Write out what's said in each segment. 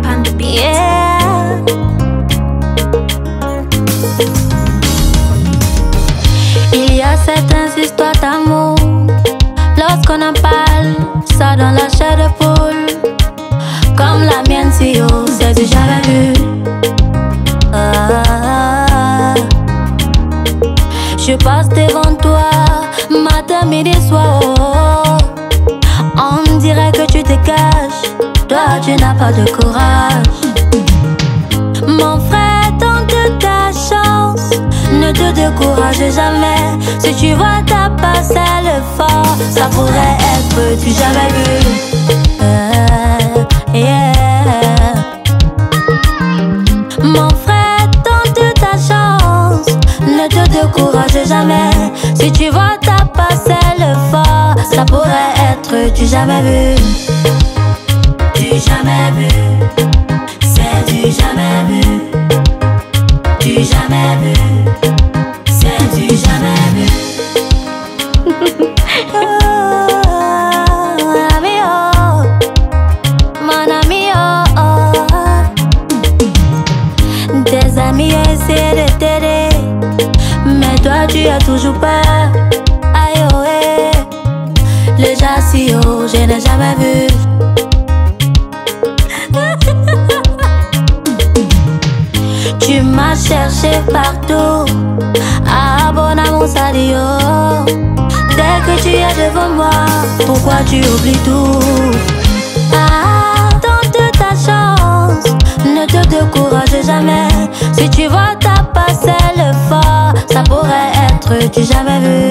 on the beat. Yeah. Il y a certaines histoires d'amour, lorsqu'on en parle, ça dans la chair de poule. Comme la mienne, si haut, c'est du jamais vu. Je passe devant toi, matin, midi, soir. On dirait que tu te caches, toi tu n'as pas de courage. Mon frère, tente ta chance, ne te décourage jamais. Si tu vois ta parcelle fort, ça pourrait être du jamais vu. Yeah. Mon frère, tente ta chance, ne te décourage jamais. Si tu vois ta parcelle fort, ça pourrait être du jamais vu. Du jamais vu, c'est du jamais vu. Du jamais vu, c'est du jamais vu. Mon ami, oh, mon ami, oh. Tes amis essaient de t'aider, mais toi tu as toujours peur. Aïe oh, eh. Le jas si haut, je n'ai jamais vu. Tu m'as cherché partout, ah bon amour sadio. Dès que tu es devant moi, pourquoi tu oublies tout? Ah, tente ta chance, ne te décourage jamais. Si tu vois ta parcelle fort, ça pourrait être du jamais vu.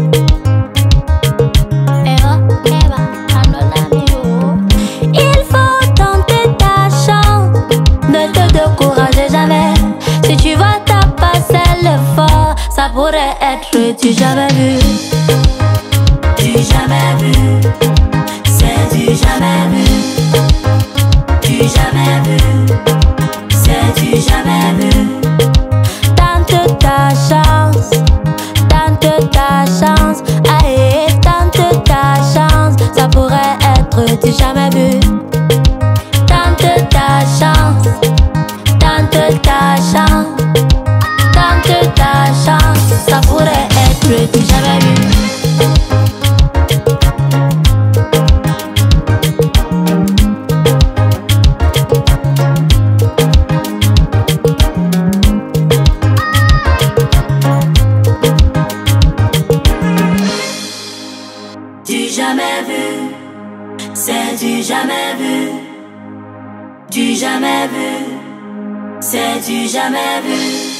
Il faut tenter ta chance, ne te décourage jamais. Si tu vois ta parcelle fort, ça pourrait être du jamais vu. Du jamais vu, c'est du jamais vu. Du jamais vu, c'est du jamais vu. Tente ta chance, tente ta chance. Allez, tente ta chance, ça pourrait être du jamais vu. Tente ta chance, tente ta chance. Tente ta chance, ça pourrait être du jamais vu. Du jamais vu, c'est du jamais vu. Du jamais vu, c'est du jamais vu.